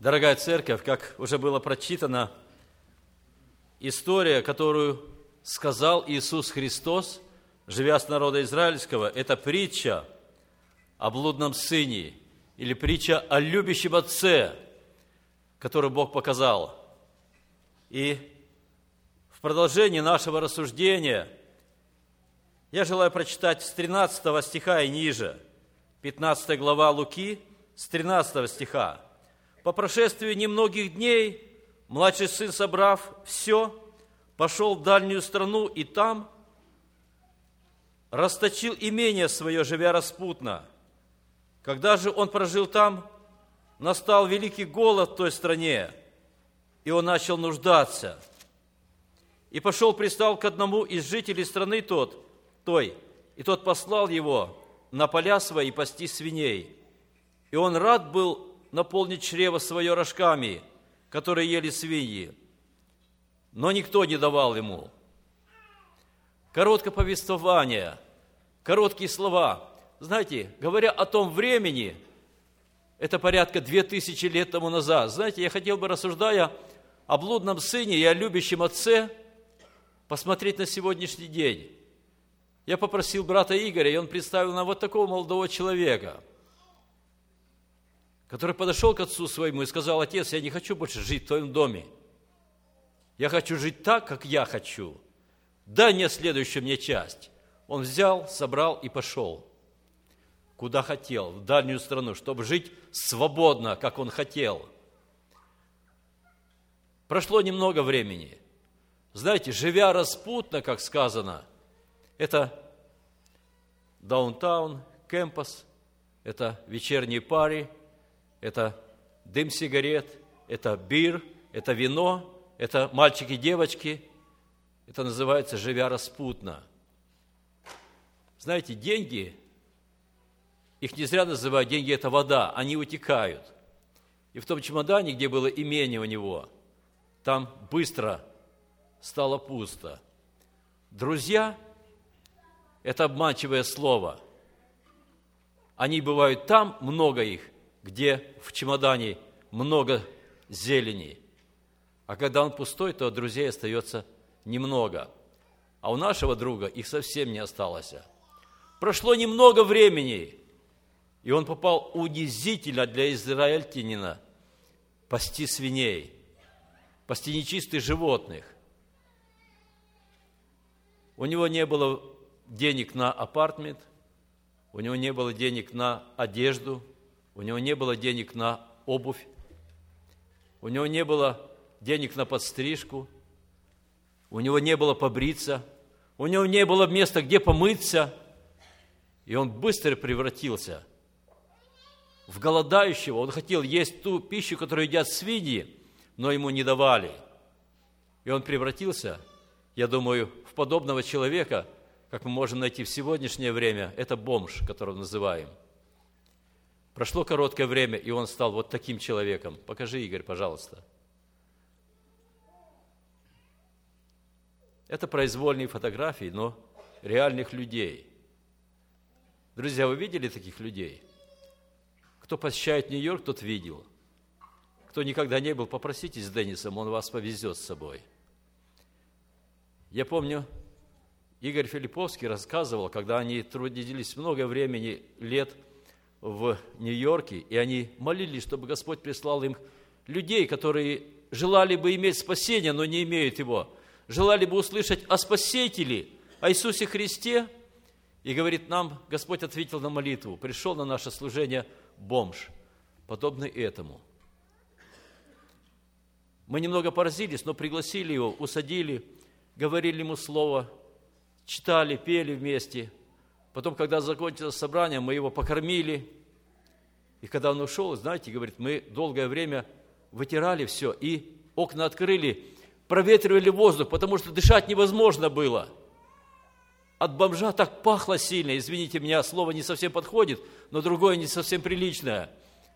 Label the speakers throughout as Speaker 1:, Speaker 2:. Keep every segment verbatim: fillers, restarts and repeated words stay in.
Speaker 1: Дорогая церковь, как уже было прочитано, история, которую сказал Иисус Христос, живя с народа израильского, это притча о блудном сыне или притча о любящем отце, которую Бог показал. И в продолжении нашего рассуждения я желаю прочитать с тринадцатого стиха и ниже, пятнадцатая глава Луки, с тринадцатого стиха. «По прошествии немногих дней младший сын, собрав все, пошел в дальнюю страну и там расточил имение свое, живя распутно. Когда же он прожил там, настал великий голод в той стране, и он начал нуждаться. И пошел, пристал к одному из жителей страны тот, той, и тот послал его на поля свои пасти свиней. И он рад был наполнить чрево свое рожками, которые ели свиньи, но никто не давал ему». Короткое повествование, короткие слова. Знаете, говоря о том времени, это порядка две тысячи лет тому назад. Знаете, я хотел бы, рассуждая о блудном сыне и о любящем отце, посмотреть на сегодняшний день. Я попросил брата Игоря, и он представил нам вот такого молодого человека, который подошел к отцу своему и сказал: «Отец, я не хочу больше жить в твоем доме. Я хочу жить так, как я хочу. Дай мне следующую мне часть». Он взял, собрал и пошел, куда хотел, в дальнюю страну, чтобы жить свободно, как он хотел. Прошло немного времени. Знаете, живя распутно, как сказано, это даунтаун, кэмпус, это вечерние пари, это дым сигарет, это бир, это вино, это мальчики-девочки. Это называется «живя распутно». Знаете, деньги, их не зря называют, деньги – это вода, они утекают. И в том чемодане, где было имение у него, там быстро стало пусто. Друзья – это обманчивое слово. Они бывают там, много их, где в чемодане много зелени. А когда он пустой, то друзей остается немного. А у нашего друга их совсем не осталось. Прошло немного времени, и он попал унизительно для израильтянина пасти свиней, пасти нечистых животных. У него не было денег на апартмент, у него не было денег на одежду, у него не было денег на обувь, у него не было денег на подстрижку, у него не было побриться, у него не было места, где помыться, и он быстро превратился в голодающего. Он хотел есть ту пищу, которую едят свиньи, но ему не давали. И он превратился, я думаю, в подобного человека, как мы можем найти в сегодняшнее время, это бомж, которого называем. Прошло короткое время, и он стал вот таким человеком. Покажи, Игорь, пожалуйста. Это произвольные фотографии, но реальных людей. Друзья, вы видели таких людей? Кто посещает Нью-Йорк, тот видел. Кто никогда не был, попросите с Деннисом, он вас повезет с собой. Я помню, Игорь Филипповский рассказывал, когда они трудились много времени, лет в Нью-Йорке, и они молились, чтобы Господь прислал им людей, которые желали бы иметь спасение, но не имеют его, желали бы услышать о Спасителе, о Иисусе Христе. И говорит, нам Господь ответил на молитву, пришел на наше служение бомж, подобный этому. Мы немного поразились, но пригласили его, усадили, говорили ему слово, читали, пели вместе. Потом, когда закончилось собрание, мы его покормили. И когда он ушел, знаете, говорит, мы долгое время вытирали все, и окна открыли, проветривали воздух, потому что дышать невозможно было. От бомжа так пахло сильно, извините меня, слово не совсем подходит, но другое не совсем приличное.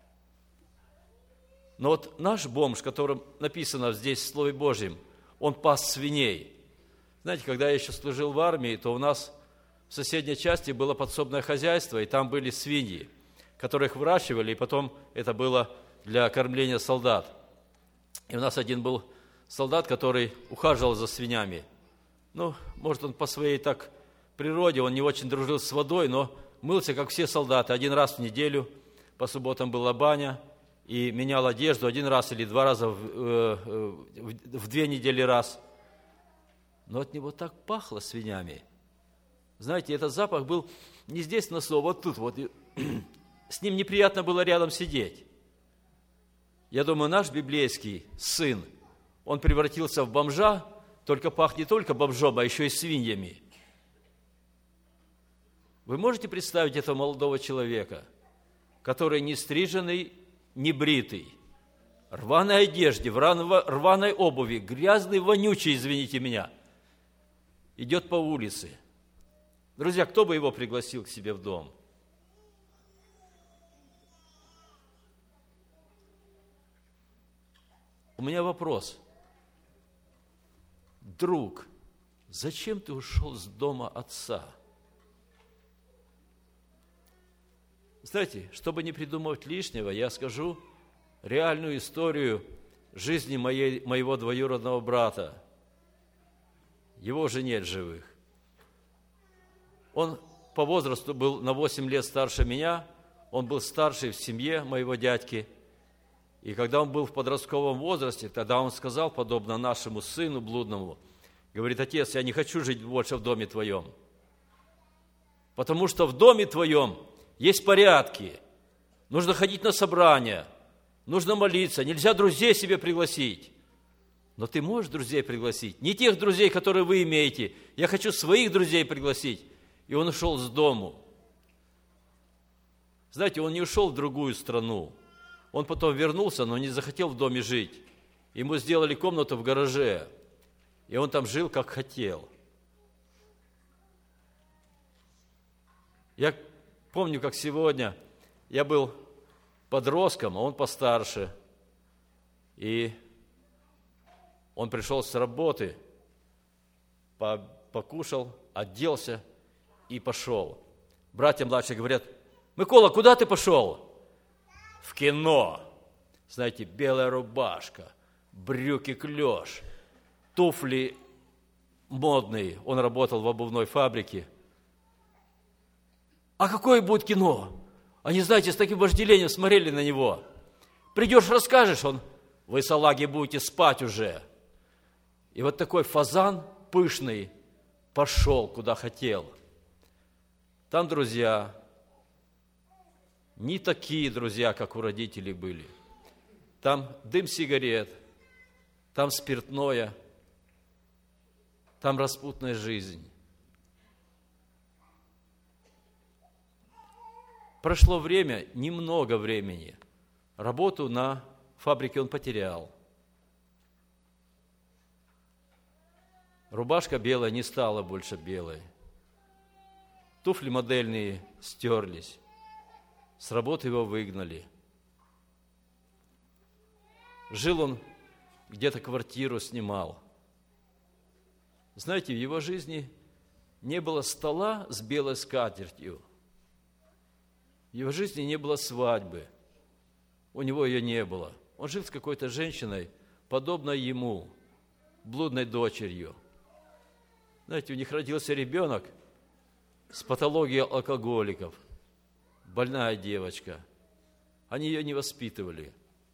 Speaker 1: Но вот наш бомж, которым написано здесь в Слове Божьем, он пас свиней. Знаете, когда я еще служил в армии, то у нас в соседней части было подсобное хозяйство, и там были свиньи, которых выращивали, и потом это было для кормления солдат. И у нас один был солдат, который ухаживал за свиньями. Ну, может, он по своей так природе, он не очень дружил с водой, но мылся, как все солдаты, один раз в неделю. По субботам была баня, и менял одежду один раз или два раза в, э, в, в две недели раз. Но от него так пахло свиньями. Знаете, этот запах был не здесь носу, а вот тут вот. С ним неприятно было рядом сидеть. Я думаю, наш библейский сын, он превратился в бомжа, только пахнет не только бомжом, а еще и свиньями. Вы можете представить этого молодого человека, который не стриженный, не бритый, рваной одежде, в рваной обуви, грязный, вонючий, извините меня, идет по улице. Друзья, кто бы его пригласил к себе в дом? У меня вопрос. Друг, зачем ты ушел с дома отца? Знаете, чтобы не придумывать лишнего, я скажу реальную историю жизни моей, моего двоюродного брата. Его уже нет живых. Он по возрасту был на восемь лет старше меня, он был старший в семье моего дядьки. И когда он был в подростковом возрасте, тогда он сказал, подобно нашему сыну блудному, говорит: отец, я не хочу жить больше в доме твоем, потому что в доме твоем есть порядки, нужно ходить на собрания, нужно молиться, нельзя друзей себе пригласить. Но ты можешь друзей пригласить, не тех друзей, которые вы имеете, я хочу своих друзей пригласить. И он ушел с дому. Знаете, он не ушел в другую страну, он потом вернулся, но не захотел в доме жить. Ему сделали комнату в гараже, и он там жил, как хотел. Я помню, как сегодня я был подростком, а он постарше. И он пришел с работы, покушал, оделся и пошел. Братья младшие говорят: Микола, куда ты пошел? В кино. Знаете, белая рубашка, брюки клеш, туфли модные. Он работал в обувной фабрике. А какое будет кино? Они, знаете, с таким вожделением смотрели на него. Придешь, расскажешь, он: вы, салаги, будете спать уже. И вот такой фазан пышный пошел, куда хотел. Там друзья, не такие друзья, как у родителей были. Там дым сигарет, там спиртное, там распутная жизнь. Прошло время, немного времени. Работу на фабрике он потерял. Рубашка белая не стала больше белой. Туфли модельные стерлись. С работы его выгнали. Жил он, где-то квартиру снимал. Знаете, в его жизни не было стола с белой скатертью. В его жизни не было свадьбы. У него ее не было. Он жил с какой-то женщиной, подобной ему, блудной дочерью. Знаете, у них родился ребенок с патологией алкоголиков. Больная девочка. Они ее не воспитывали.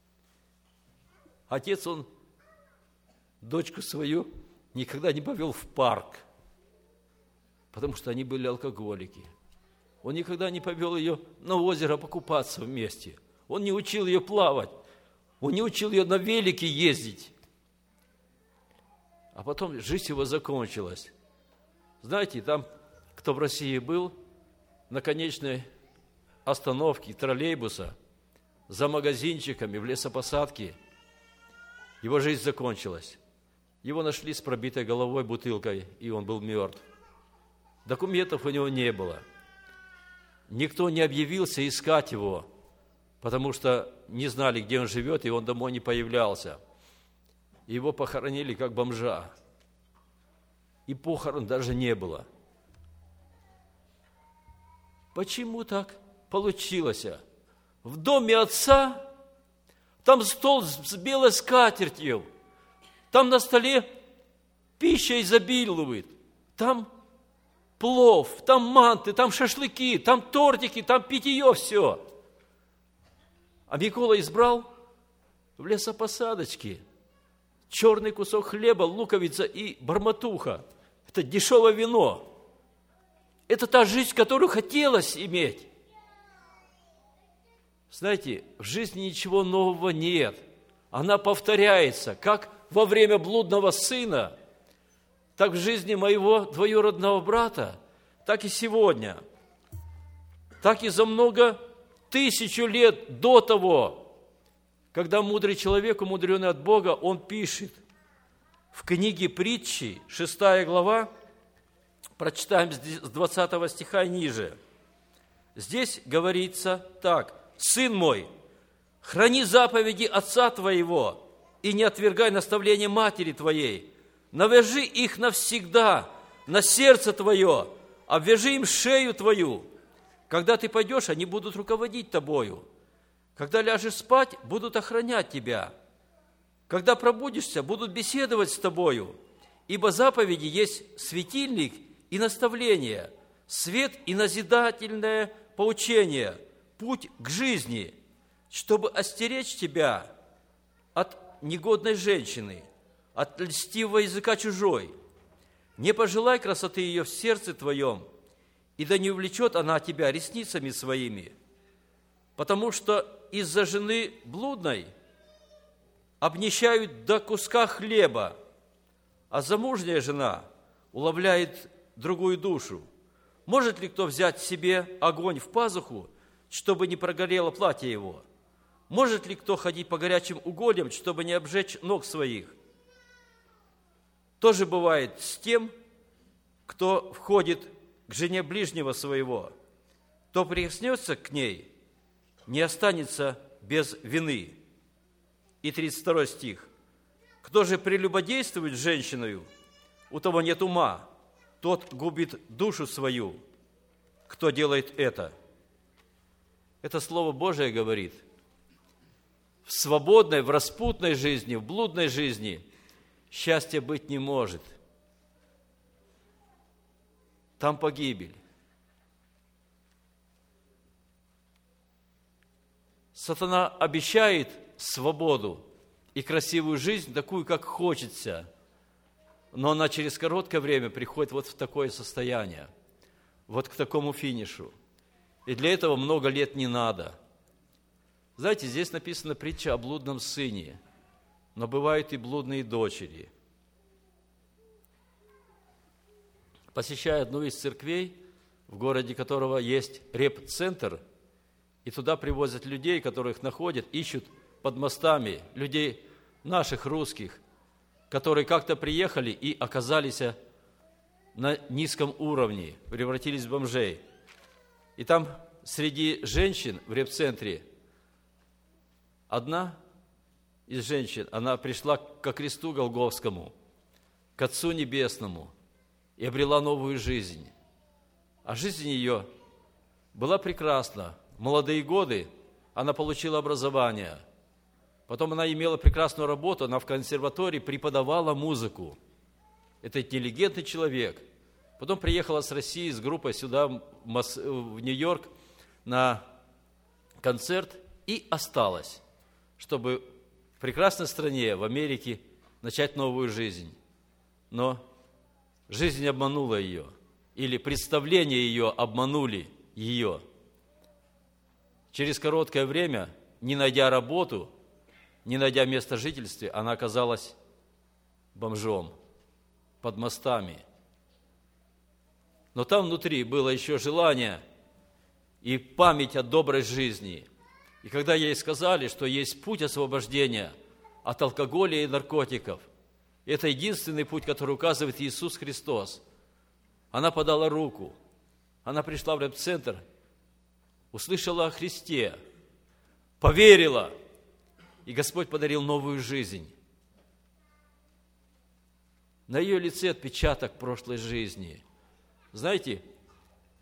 Speaker 1: Отец, он дочку свою никогда не повел в парк, потому что они были алкоголики. Он никогда не повел ее на озеро покупаться вместе. Он не учил ее плавать. Он не учил ее на велике ездить. А потом жизнь его закончилась. Знаете, там, кто в России был, на конечной остановке троллейбуса, за магазинчиками, в лесопосадке, его жизнь закончилась. Его нашли с пробитой головой бутылкой, и он был мертв. Документов у него не было. Никто не объявился искать его, потому что не знали, где он живет, и он домой не появлялся. Его похоронили как бомжа. И похорон даже не было. Почему так получилось? В доме отца Там стол с белой скатертью. Там на столе пища изобилует. Там плов, там манты, там шашлыки, там тортики, там питье, все. А Микола избрал в лесопосадочке черный кусок хлеба, луковица и барматуха. Это дешевое вино. Это та жизнь, которую хотелось иметь. Знаете, в жизни ничего нового нет. Она повторяется, как во время блудного сына, так в жизни моего двоюродного брата, так и сегодня, так и за много тысячу лет до того, когда мудрый человек, умудренный от Бога, он пишет в книге Притчи, шестая глава, прочитаем с двадцатого стиха и ниже. Здесь говорится так: «Сын мой, храни заповеди отца твоего и не отвергай наставления матери твоей. Навяжи их навсегда на сердце твое, обвяжи им шею твою. Когда ты пойдешь, они будут руководить тобою. Когда ляжешь спать, будут охранять тебя. Когда пробудишься, будут беседовать с тобою. Ибо заповеди есть светильник и наставление, свет и назидательное поучение, путь к жизни, чтобы остеречь тебя от негодной женщины, от льстивого языка чужой. Не пожелай красоты ее в сердце твоем, и да не увлечет она тебя ресницами своими, потому что из-за жены блудной обнищают до куска хлеба, а замужняя жена уловляет другую душу. Может ли кто взять себе огонь в пазуху, чтобы не прогорело платье его? Может ли кто ходить по горячим угольям, чтобы не обжечь ног своих? То же бывает с тем, кто входит к жене ближнего своего. Кто прикоснется к ней, не останется без вины». И тридцать второй стих. «Кто же прелюбодействует с женщиною, у того нет ума, тот губит душу свою. Кто делает это?» Это Слово Божие говорит: в свободной, в распутной жизни, в блудной жизни счастья быть не может. Там погибель. Сатана обещает свободу и красивую жизнь, такую, как хочется, но она через короткое время приходит вот в такое состояние, вот к такому финишу. И для этого много лет не надо. Знаете, здесь написана притча о блудном сыне, но бывают и блудные дочери. Посещая одну из церквей, в городе которого есть реп-центр, и туда привозят людей, которых находят, ищут под мостами, людей наших, русских, которые как-то приехали и оказались на низком уровне, превратились в бомжей. И там среди женщин в реп-центре одна из женщин, она пришла ко кресту Голгофскому, к Отцу Небесному, и обрела новую жизнь. А жизнь ее была прекрасна. В молодые годы она получила образование. Потом она имела прекрасную работу, она в консерватории преподавала музыку. Это интеллигентный человек. Потом приехала с России, с группой сюда, в Нью-Йорк, на концерт и осталась, чтобы в прекрасной стране, в Америке, начать новую жизнь. Но жизнь обманула ее, или представления ее обманули ее. Через короткое время, не найдя работу, не найдя место жительства, она оказалась бомжом под мостами. Но там внутри было еще желание и память о доброй жизни. И когда ей сказали, что есть путь освобождения от алкоголя и наркотиков, это единственный путь, который указывает Иисус Христос, она подала руку, она пришла в реп-центр, услышала о Христе, поверила, и Господь подарил новую жизнь. На ее лице отпечаток прошлой жизни. Знаете,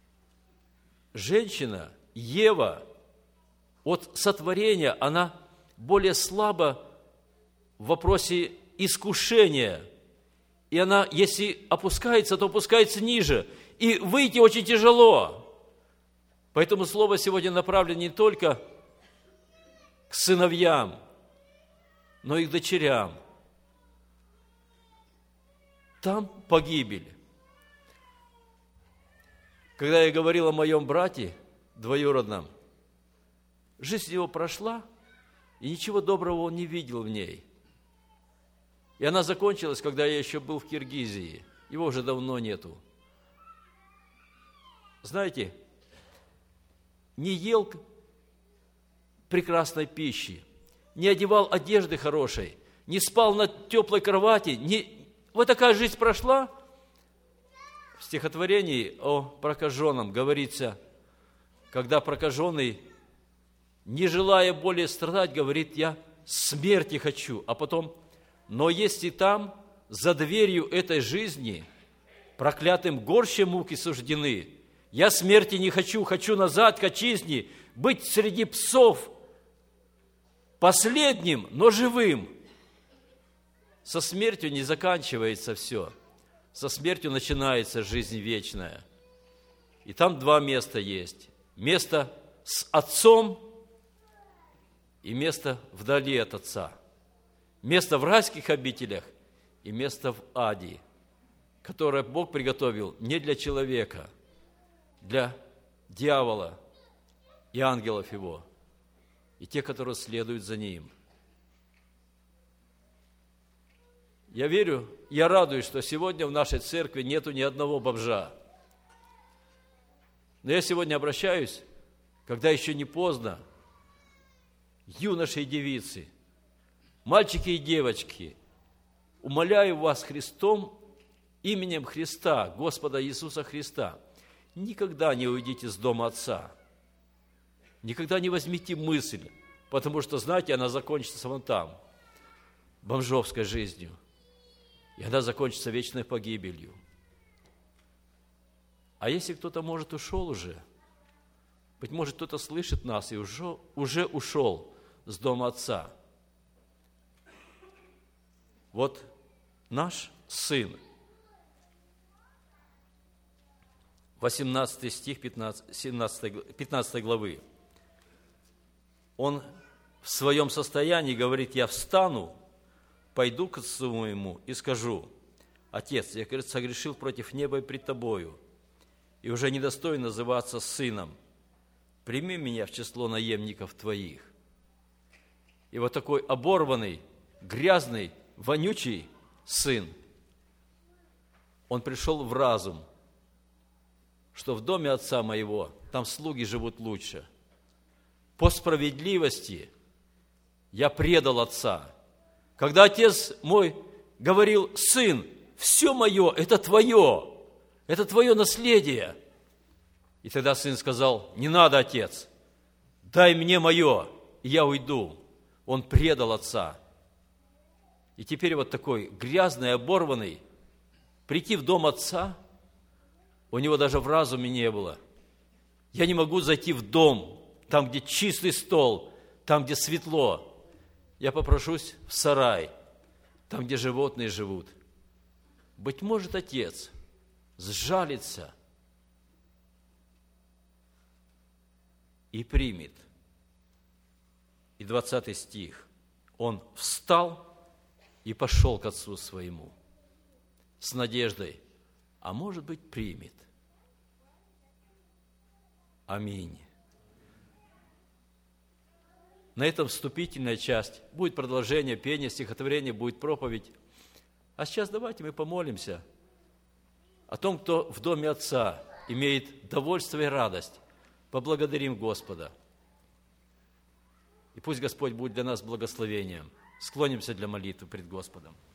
Speaker 1: женщина, Ева, от сотворения, она более слаба в вопросе искушения. И она, если опускается, то опускается ниже. И выйти очень тяжело. Поэтому слово сегодня направлено не только к сыновьям, но и к дочерям. Там погибель. Когда я говорил о моем брате двоюродном, жизнь его прошла, и ничего доброго он не видел в ней. И она закончилась, когда я еще был в Киргизии. Его уже давно нету. Знаете, не ел прекрасной пищи, не одевал одежды хорошей, не спал на теплой кровати. Не... Вот такая жизнь прошла. В стихотворении о прокаженном говорится, когда прокаженный, не желая более страдать, говорит: я смерти хочу. А потом: но если там, за дверью этой жизни, проклятым горще муки суждены, я смерти не хочу, хочу назад к отчизне, быть среди псов, последним, но живым. Со смертью не заканчивается все. Со смертью начинается жизнь вечная. И там два места есть. Место с Отцом и место вдали от Отца. Место в райских обителях и место в аде, которое Бог приготовил не для человека, для дьявола и ангелов его, и те, которые следуют за ним. Я верю, я радуюсь, что сегодня в нашей церкви нету ни одного бомжа. Но я сегодня обращаюсь, когда еще не поздно, юноши и девицы, мальчики и девочки, умоляю вас Христом, именем Христа, Господа Иисуса Христа, никогда не уйдите с дома Отца. Никогда не возьмите мысль, потому что, знаете, она закончится вон там, бомжовской жизнью. И она закончится вечной погибелью. А если кто-то, может, ушел уже, быть может, кто-то слышит нас и уже, уже ушел с дома Отца. Вот наш сын, восемнадцатый стих пятнадцатой главы, он в своем состоянии говорит: я встану, пойду к отцу моему и скажу: Отец, я, говорит, согрешил против неба и пред тобою, и уже недостоин называться сыном. Прими меня в число наемников твоих. И вот такой оборванный, грязный, вонючий сын, он пришел в разум, что в доме отца моего там слуги живут лучше. По справедливости я предал отца. Когда отец мой говорил: сын, все мое, это твое, это твое наследие. И тогда сын сказал: не надо, отец, дай мне мое, и я уйду. Он предал отца. И теперь вот такой грязный, оборванный, прийти в дом отца, у него даже в разуме не было. Я не могу зайти в дом, там, где чистый стол, там, где светло. Я попрошусь в сарай, там, где животные живут. Быть может, отец сжалится и примет. И двадцатый стих. Он встал и пошел к отцу своему с надеждой, а может быть, примет. Аминь. На этом вступительная часть. Будет продолжение пения, стихотворение, будет проповедь. А сейчас давайте мы помолимся о том, кто в доме Отца имеет довольство и радость. Поблагодарим Господа. И пусть Господь будет для нас благословением. Склонимся для молитвы пред Господом.